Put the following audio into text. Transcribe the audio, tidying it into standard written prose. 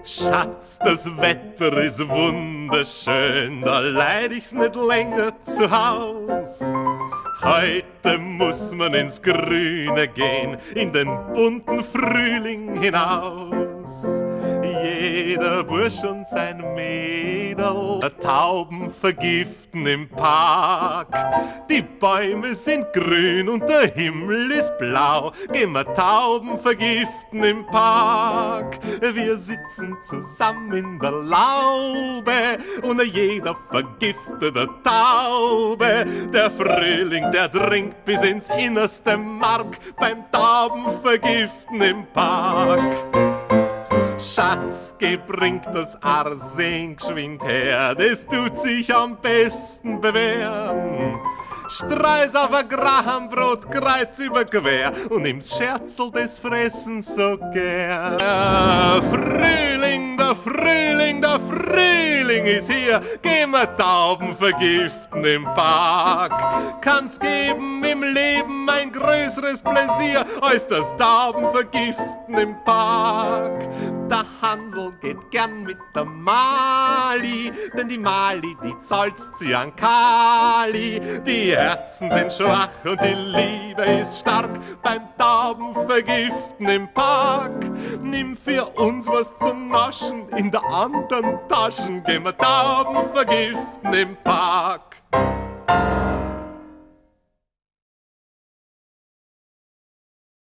Schatz, das Wetter ist wunderschön, da leid ich's nicht länger zu Haus. Heute muss man ins Grüne gehen, in den bunten Frühling hinaus. Jeder Bursch und sein Mädel, Tauben vergiften im Park. Die Bäume sind grün und der Himmel ist blau. Gehen wir Tauben vergiften im Park. Wir sitzen zusammen in der Laube und jeder vergiftet eine Taube. Der Frühling, der dringt bis ins innerste Mark beim Taubenvergiften im Park. Schatz, bringt das Arsen geschwind her, das tut sich am besten bewähren. Streus auf ein Grahambrot, kreuz über quer und nimm's Scherzel des Fressens so gern. Der Frühling, der Frühling, der Frühling ist hier, gehen wir Tauben vergiften im Park. Kann's geben im Leben ein größeres Pläsier, als das Tauben vergiften im Park. Der Hansel geht gern mit der Mali, denn die Mali, die zahlt sie an Kali. Die Herzen sind schwach und die Liebe ist stark beim Taubenvergiften im Park. Nimm für uns was zu naschen, in der anderen Taschen gehen wir Taubenvergiften im Park.